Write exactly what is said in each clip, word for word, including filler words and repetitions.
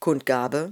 Kundgabe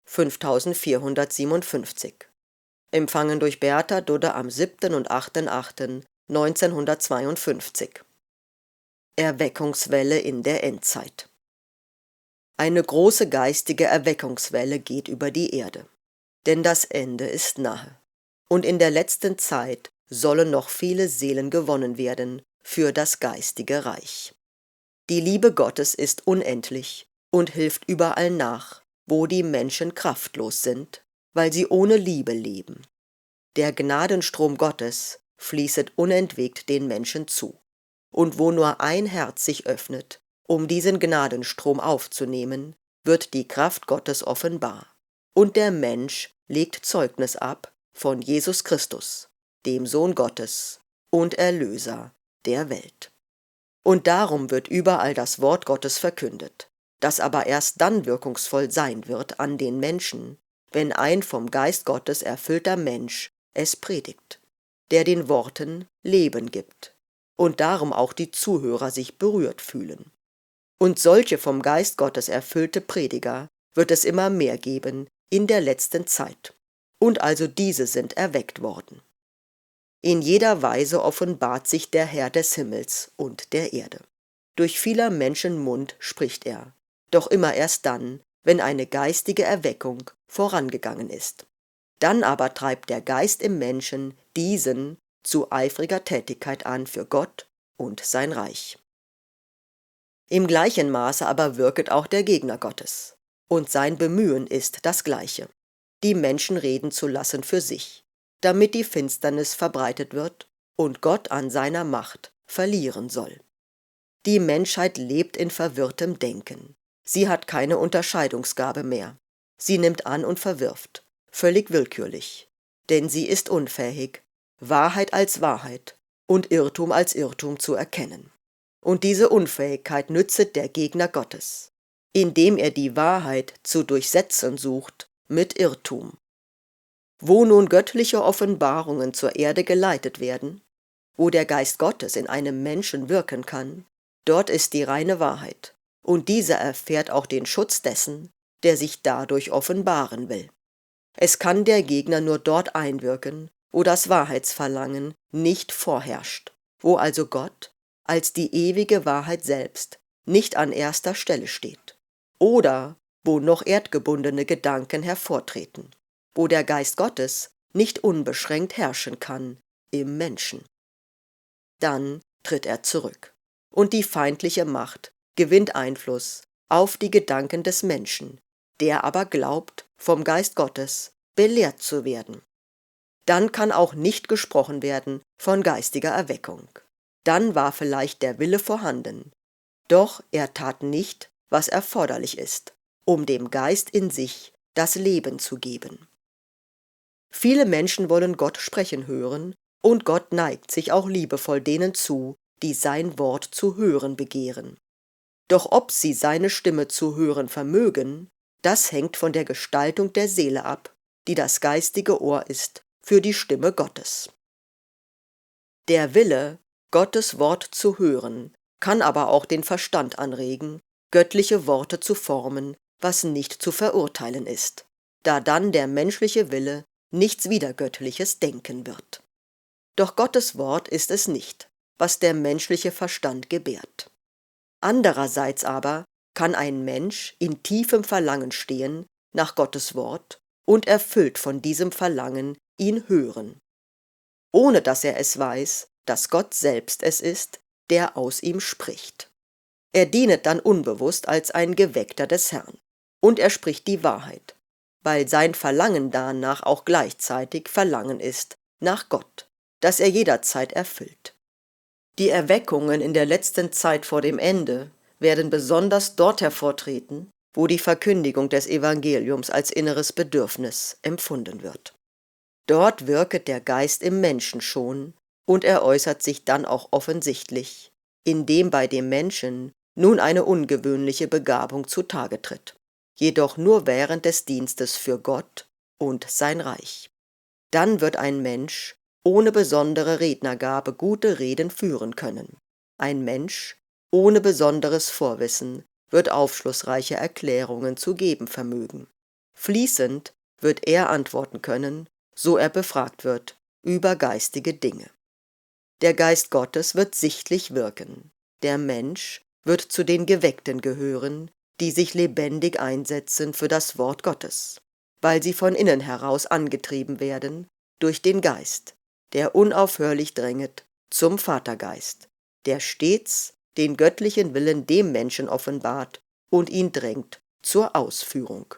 fünftausendvierhundertsiebenundfünfzig. Empfangen durch Bertha Dudde am siebten und achten achten neunzehnhundertzweiundfünfzig. Erweckungswelle in der Endzeit. Eine große geistige Erweckungswelle geht über die Erde, denn das Ende ist nahe. Und in der letzten Zeit sollen noch viele Seelen gewonnen werden für das geistige Reich. Die Liebe Gottes ist unendlich und hilft überall nach, wo die Menschen kraftlos sind, weil sie ohne Liebe leben. Der Gnadenstrom Gottes fließet unentwegt den Menschen zu. Und wo nur ein Herz sich öffnet, um diesen Gnadenstrom aufzunehmen, wird die Kraft Gottes offenbar. Und der Mensch legt Zeugnis ab von Jesus Christus, dem Sohn Gottes und Erlöser der Welt. Und darum wird überall das Wort Gottes verkündet, das aber erst dann wirkungsvoll sein wird an den Menschen, wenn ein vom Geist Gottes erfüllter Mensch es predigt, der den Worten Leben gibt, und darum auch die Zuhörer sich berührt fühlen. Und solche vom Geist Gottes erfüllte Prediger wird es immer mehr geben in der letzten Zeit, und also diese sind erweckt worden. In jeder Weise offenbart sich der Herr des Himmels und der Erde. Durch vieler Menschen Mund spricht er, doch immer erst dann, wenn eine geistige Erweckung vorangegangen ist. Dann aber treibt der Geist im Menschen diesen zu eifriger Tätigkeit an für Gott und sein Reich. Im gleichen Maße aber wirket auch der Gegner Gottes, und sein Bemühen ist das gleiche, die Menschen reden zu lassen für sich, damit die Finsternis verbreitet wird und Gott an seiner Macht verlieren soll. Die Menschheit lebt in verwirrtem Denken. Sie hat keine Unterscheidungsgabe mehr. Sie nimmt an und verwirft, völlig willkürlich, denn sie ist unfähig, Wahrheit als Wahrheit und Irrtum als Irrtum zu erkennen. Und diese Unfähigkeit nützet der Gegner Gottes, indem er die Wahrheit zu durchsetzen sucht mit Irrtum. Wo nun göttliche Offenbarungen zur Erde geleitet werden, wo der Geist Gottes in einem Menschen wirken kann, dort ist die reine Wahrheit, und diese erfährt auch den Schutz dessen, der sich dadurch offenbaren will. Es kann der Gegner nur dort einwirken, wo das Wahrheitsverlangen nicht vorherrscht, wo also Gott als die ewige Wahrheit selbst nicht an erster Stelle steht, oder wo noch erdgebundene Gedanken hervortreten, wo der Geist Gottes nicht unbeschränkt herrschen kann im Menschen. Dann tritt er zurück, und die feindliche Macht gewinnt Einfluss auf die Gedanken des Menschen, der aber glaubt, vom Geist Gottes belehrt zu werden. Dann kann auch nicht gesprochen werden von geistiger Erweckung. Dann war vielleicht der Wille vorhanden, doch er tat nicht, was erforderlich ist, um dem Geist in sich das Leben zu geben. Viele Menschen wollen Gott sprechen hören, und Gott neigt sich auch liebevoll denen zu, die sein Wort zu hören begehren. Doch ob sie seine Stimme zu hören vermögen, das hängt von der Gestaltung der Seele ab, die das geistige Ohr ist für die Stimme Gottes. Der Wille, Gottes Wort zu hören, kann aber auch den Verstand anregen, göttliche Worte zu formen, was nicht zu verurteilen ist, da dann der menschliche Wille nichts Widergöttliches denken wird. Doch Gottes Wort ist es nicht, was der menschliche Verstand gebärt. Andererseits aber kann ein Mensch in tiefem Verlangen stehen nach Gottes Wort und erfüllt von diesem Verlangen ihn hören, ohne dass er es weiß, dass Gott selbst es ist, der aus ihm spricht. Er dienet dann unbewusst als ein Geweckter des Herrn, und er spricht die Wahrheit, weil sein Verlangen danach auch gleichzeitig Verlangen ist nach Gott, das er jederzeit erfüllt. Die Erweckungen in der letzten Zeit vor dem Ende werden besonders dort hervortreten, wo die Verkündigung des Evangeliums als inneres Bedürfnis empfunden wird. Dort wirket der Geist im Menschen schon, und er äußert sich dann auch offensichtlich, indem bei dem Menschen nun eine ungewöhnliche Begabung zutage tritt, jedoch nur während des Dienstes für Gott und sein Reich. Dann wird ein Mensch ohne besondere Rednergabe gute Reden führen können, ein Mensch ohne besonderes Vorwissen wird aufschlussreiche Erklärungen zu geben vermögen. Fließend wird er antworten können, so er befragt wird, über geistige Dinge. Der Geist Gottes wird sichtlich wirken. Der Mensch wird zu den Geweckten gehören, die sich lebendig einsetzen für das Wort Gottes, weil sie von innen heraus angetrieben werden durch den Geist, der unaufhörlich dränget zum Vatergeist, der stets den göttlichen Willen dem Menschen offenbart und ihn drängt zur Ausführung.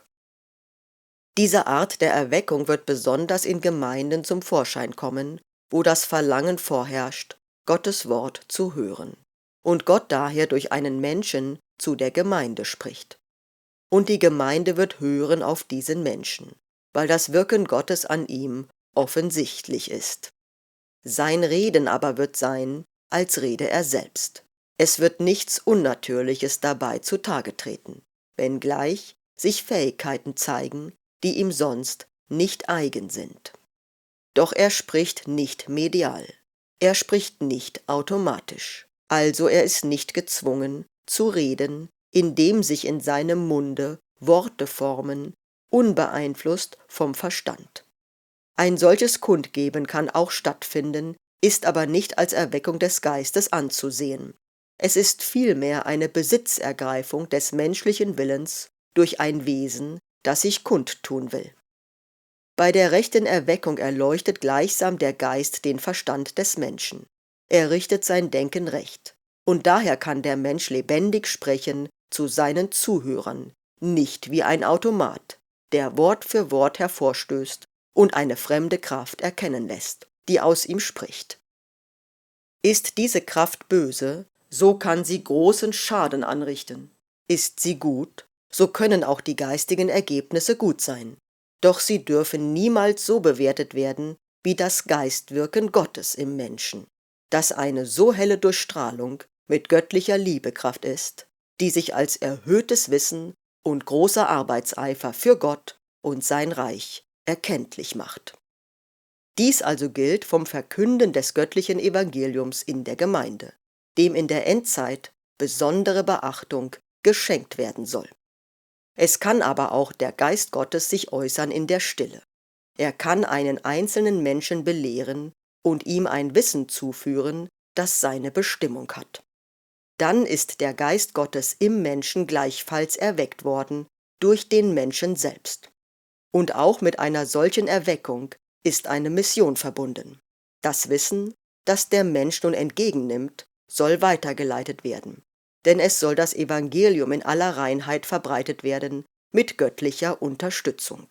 Diese Art der Erweckung wird besonders in Gemeinden zum Vorschein kommen, wo das Verlangen vorherrscht, Gottes Wort zu hören, und Gott daher durch einen Menschen zu der Gemeinde spricht. Und die Gemeinde wird hören auf diesen Menschen, weil das Wirken Gottes an ihm offensichtlich ist. Sein Reden aber wird sein, als rede er selbst. Es wird nichts Unnatürliches dabei zutage treten, wenngleich sich Fähigkeiten zeigen, die ihm sonst nicht eigen sind. Doch er spricht nicht medial, er spricht nicht automatisch, also er ist nicht gezwungen zu reden, indem sich in seinem Munde Worte formen, unbeeinflusst vom Verstand. Ein solches Kundgeben kann auch stattfinden, ist aber nicht als Erweckung des Geistes anzusehen. Es ist vielmehr eine Besitzergreifung des menschlichen Willens durch ein Wesen, das sich kundtun will. Bei der rechten Erweckung erleuchtet gleichsam der Geist den Verstand des Menschen. Er richtet sein Denken recht, und daher kann der Mensch lebendig sprechen zu seinen Zuhörern, nicht wie ein Automat, der Wort für Wort hervorstößt und eine fremde Kraft erkennen lässt, die aus ihm spricht. Ist diese Kraft böse, so kann sie großen Schaden anrichten. Ist sie gut, so können auch die geistigen Ergebnisse gut sein. Doch sie dürfen niemals so bewertet werden wie das Geistwirken Gottes im Menschen, das eine so helle Durchstrahlung mit göttlicher Liebekraft ist, die sich als erhöhtes Wissen und großer Arbeitseifer für Gott und sein Reich erkenntlich macht. Dies also gilt vom Verkünden des göttlichen Evangeliums in der Gemeinde, dem in der Endzeit besondere Beachtung geschenkt werden soll. Es kann aber auch der Geist Gottes sich äußern in der Stille. Er kann einen einzelnen Menschen belehren und ihm ein Wissen zuführen, das seine Bestimmung hat. Dann ist der Geist Gottes im Menschen gleichfalls erweckt worden durch den Menschen selbst. Und auch mit einer solchen Erweckung ist eine Mission verbunden. Das Wissen, das der Mensch nun entgegennimmt, soll weitergeleitet werden. Denn es soll das Evangelium in aller Reinheit verbreitet werden, mit göttlicher Unterstützung.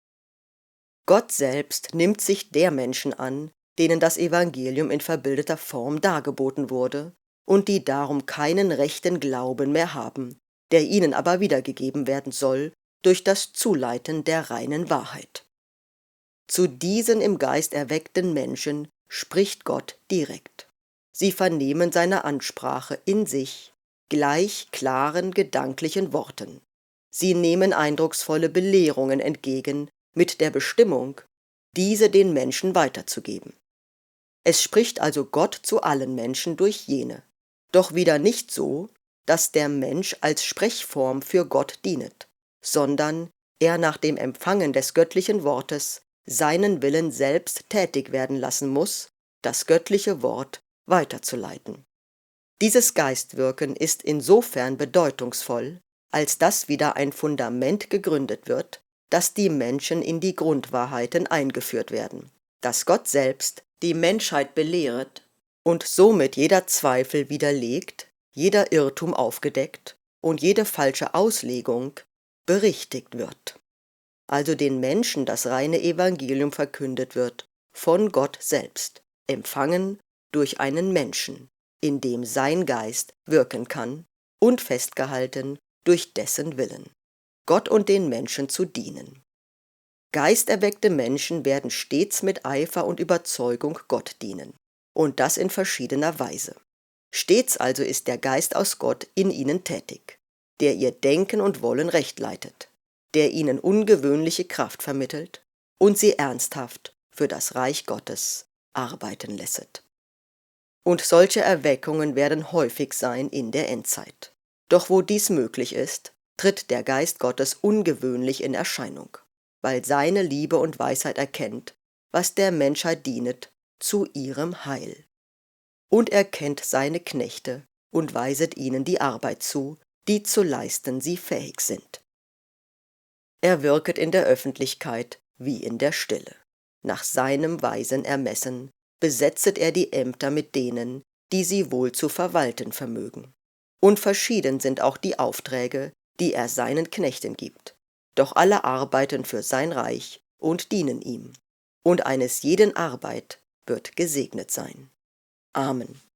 Gott selbst nimmt sich der Menschen an, denen das Evangelium in verbildeter Form dargeboten wurde und die darum keinen rechten Glauben mehr haben, der ihnen aber wiedergegeben werden soll durch das Zuleiten der reinen Wahrheit. Zu diesen im Geist erweckten Menschen spricht Gott direkt. Sie vernehmen seine Ansprache in sich, gleich klaren gedanklichen Worten. Sie nehmen eindrucksvolle Belehrungen entgegen, mit der Bestimmung, diese den Menschen weiterzugeben. Es spricht also Gott zu allen Menschen durch jene, doch wieder nicht so, dass der Mensch als Sprechform für Gott dienet, sondern er nach dem Empfangen des göttlichen Wortes seinen Willen selbst tätig werden lassen muss, das göttliche Wort weiterzuleiten. Dieses Geistwirken ist insofern bedeutungsvoll, als dass wieder ein Fundament gegründet wird, dass die Menschen in die Grundwahrheiten eingeführt werden, dass Gott selbst die Menschheit belehret und somit jeder Zweifel widerlegt, jeder Irrtum aufgedeckt und jede falsche Auslegung berichtigt wird. Also den Menschen das reine Evangelium verkündet wird, von Gott selbst, empfangen durch einen Menschen, in dem sein Geist wirken kann und festgehalten durch dessen Willen, Gott und den Menschen zu dienen. Geisterweckte Menschen werden stets mit Eifer und Überzeugung Gott dienen, und das in verschiedener Weise. Stets also ist der Geist aus Gott in ihnen tätig, der ihr Denken und Wollen recht leitet, der ihnen ungewöhnliche Kraft vermittelt und sie ernsthaft für das Reich Gottes arbeiten lässet. Und solche Erweckungen werden häufig sein in der Endzeit. Doch wo dies möglich ist, tritt der Geist Gottes ungewöhnlich in Erscheinung, weil seine Liebe und Weisheit erkennt, was der Menschheit dienet, zu ihrem Heil. Und er kennt seine Knechte und weiset ihnen die Arbeit zu, die zu leisten sie fähig sind. Er wirket in der Öffentlichkeit wie in der Stille. Nach seinem weisen Ermessen besetzet er die Ämter mit denen, die sie wohl zu verwalten vermögen. Und verschieden sind auch die Aufträge, die er seinen Knechten gibt. Doch alle arbeiten für sein Reich und dienen ihm. Und eines jeden Arbeit wird gesegnet sein. Amen.